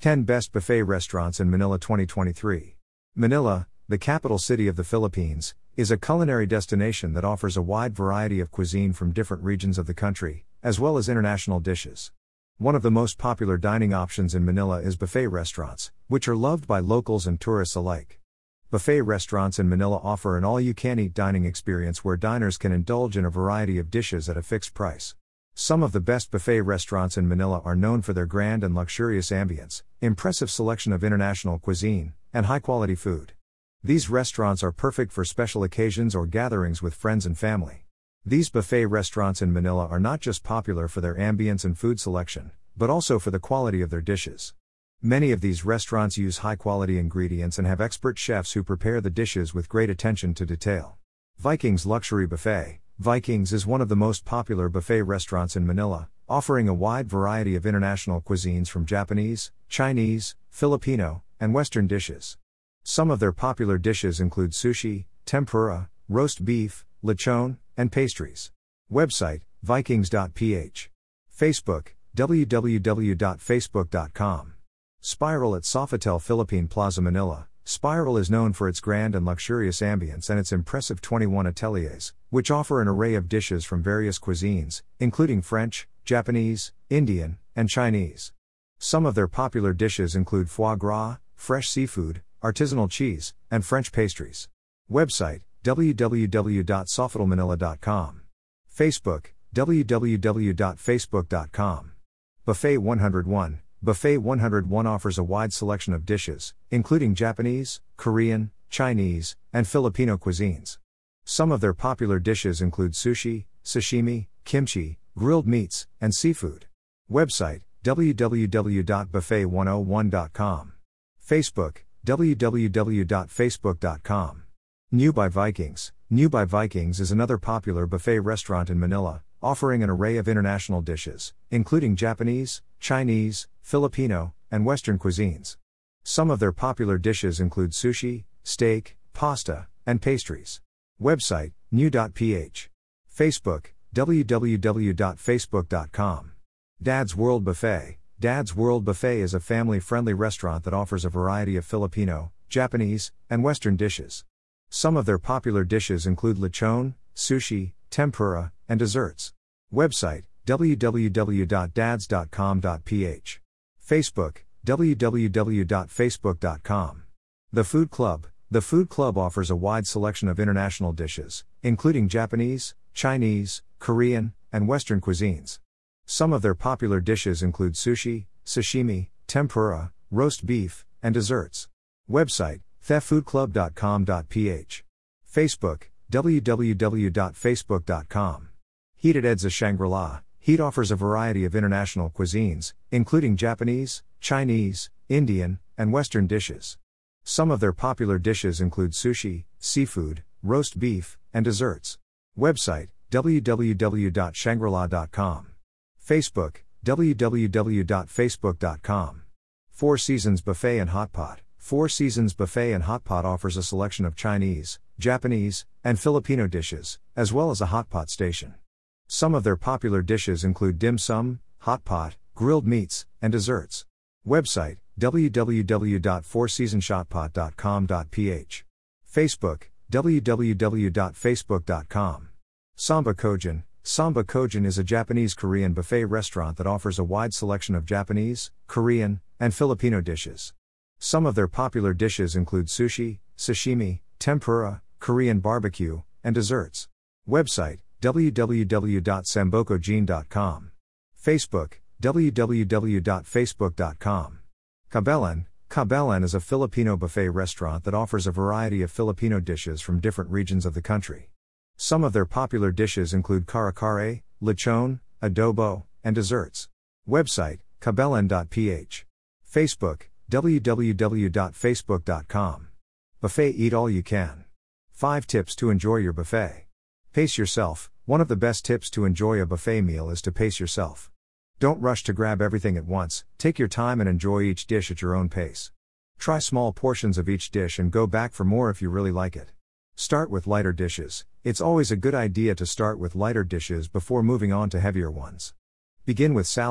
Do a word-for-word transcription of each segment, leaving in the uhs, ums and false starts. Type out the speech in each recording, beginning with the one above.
ten Best Buffet Restaurants in Manila twenty twenty-three. Manila, the capital city of the Philippines, is a culinary destination that offers a wide variety of cuisine from different regions of the country, as well as international dishes. One of the most popular dining options in Manila is buffet restaurants, which are loved by locals and tourists alike. Buffet restaurants in Manila offer an all-you-can-eat dining experience where diners can indulge in a variety of dishes at a fixed price. Some of the best buffet restaurants in Manila are known for their grand and luxurious ambience, impressive selection of international cuisine, and high-quality food. These restaurants are perfect for special occasions or gatherings with friends and family. These buffet restaurants in Manila are not just popular for their ambience and food selection, but also for the quality of their dishes. Many of these restaurants use high-quality ingredients and have expert chefs who prepare the dishes with great attention to detail. Vikings Luxury Buffet. Vikings is one of the most popular buffet restaurants in Manila, offering a wide variety of international cuisines from Japanese, Chinese, Filipino, and Western dishes. Some of their popular dishes include sushi, tempura, roast beef, lechon, and pastries. Website, vikings dot p h. Facebook, w w w dot facebook dot com. Spiral at Sofitel Philippine Plaza Manila. Spiral is known for its grand and luxurious ambience and its impressive twenty-one ateliers, which offer an array of dishes from various cuisines, including French, Japanese, Indian, and Chinese. Some of their popular dishes include foie gras, fresh seafood, artisanal cheese, and French pastries. Website, w w w dot sofitel manila dot com. Facebook, w w w dot facebook dot com. Buffet one oh one. Buffet one oh one offers a wide selection of dishes, including Japanese, Korean, Chinese, and Filipino cuisines. Some of their popular dishes include sushi, sashimi, kimchi, grilled meats, and seafood. Website, w w w dot buffet one oh one dot com. Facebook, w w w dot facebook dot com. New by Vikings. New by Vikings is another popular buffet restaurant in Manila, offering an array of international dishes, including Japanese, Chinese, Filipino, and Western cuisines. Some of their popular dishes include sushi, steak, pasta, and pastries. Website, new dot p h. Facebook, w w w dot facebook dot com. Dad's World Buffet. Dad's World Buffet is a family-friendly restaurant that offers a variety of Filipino, Japanese, and Western dishes. Some of their popular dishes include lechon, sushi, tempura, and desserts. Website, w w w dot dads dot com dot p h. Facebook, w w w dot facebook dot com. The Food Club. The Food Club offers a wide selection of international dishes, including Japanese, Chinese, Korean, and Western cuisines. Some of their popular dishes include sushi, sashimi, tempura, roast beef, and desserts. Website, the food club dot com dot p h. Facebook, w w w dot facebook dot com. Heat at Edsa Shangri-La. Heat offers a variety of international cuisines, including Japanese, Chinese, Indian, and Western dishes. Some of their popular dishes include sushi, seafood, roast beef, and desserts. Website, w w w dot shangri la dot com. Facebook, w w w dot facebook dot com. Four Seasons Buffet and Hot Pot. Four Seasons Buffet and Hot Pot offers a selection of Chinese, Japanese, and Filipino dishes, as well as a hot pot station. Some of their popular dishes include dim sum, hot pot, grilled meats, and desserts. Website, w w w dot four seasons hot pot dot com dot p h. Facebook, w w w dot facebook dot com. Samba Kojin. Samba Kojin is a Japanese-Korean buffet restaurant that offers a wide selection of Japanese, Korean, and Filipino dishes. Some of their popular dishes include sushi, sashimi, tempura, Korean barbecue, and desserts. Website, w w w dot sambokojin dot com. Facebook, w w w dot facebook dot com. Cabellen. Cabellen is a Filipino buffet restaurant that offers a variety of Filipino dishes from different regions of the country. Some of their popular dishes include kare-kare, lechon, adobo, and desserts. Website, cabellen dot p h. Facebook, w w w dot facebook dot com. Buffet Eat All You Can. five Tips to Enjoy Your Buffet. Pace yourself. One of the best tips to enjoy a buffet meal is to pace yourself. Don't rush to grab everything at once, take your time and enjoy each dish at your own pace. Try small portions of each dish and go back for more if you really like it. Start with lighter dishes. It's always a good idea to start with lighter dishes before moving on to heavier ones. Begin with salads,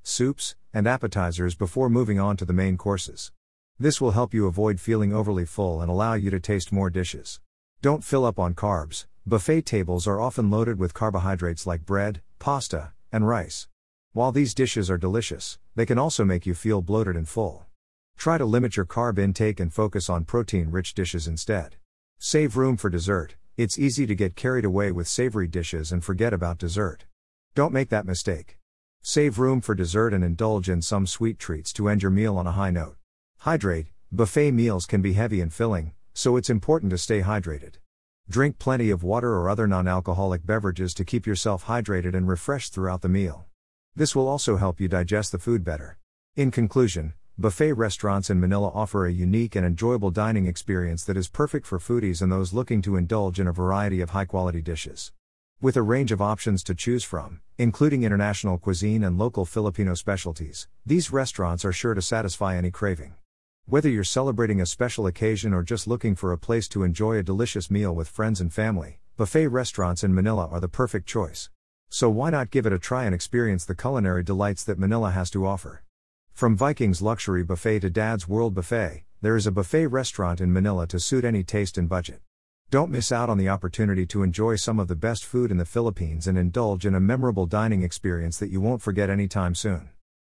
soups, and appetizers before moving on to the main courses. This will help you avoid feeling overly full and allow you to taste more dishes. Don't fill up on carbs. Buffet tables are often loaded with carbohydrates like bread, pasta, and rice. While these dishes are delicious, they can also make you feel bloated and full. Try to limit your carb intake and focus on protein-rich dishes instead. Save room for dessert. It's easy to get carried away with savory dishes and forget about dessert. Don't make that mistake. Save room for dessert and indulge in some sweet treats to end your meal on a high note. Hydrate. Buffet meals can be heavy and filling, so it's important to stay hydrated. Drink plenty of water or other non-alcoholic beverages to keep yourself hydrated and refreshed throughout the meal. This will also help you digest the food better. In conclusion, buffet restaurants in Manila offer a unique and enjoyable dining experience that is perfect for foodies and those looking to indulge in a variety of high-quality dishes. With a range of options to choose from, including international cuisine and local Filipino specialties, these restaurants are sure to satisfy any craving. Whether you're celebrating a special occasion or just looking for a place to enjoy a delicious meal with friends and family, buffet restaurants in Manila are the perfect choice. So why not give it a try and experience the culinary delights that Manila has to offer? From Viking's Luxury Buffet to Dad's World Buffet, there is a buffet restaurant in Manila to suit any taste and budget. Don't miss out on the opportunity to enjoy some of the best food in the Philippines and indulge in a memorable dining experience that you won't forget anytime soon.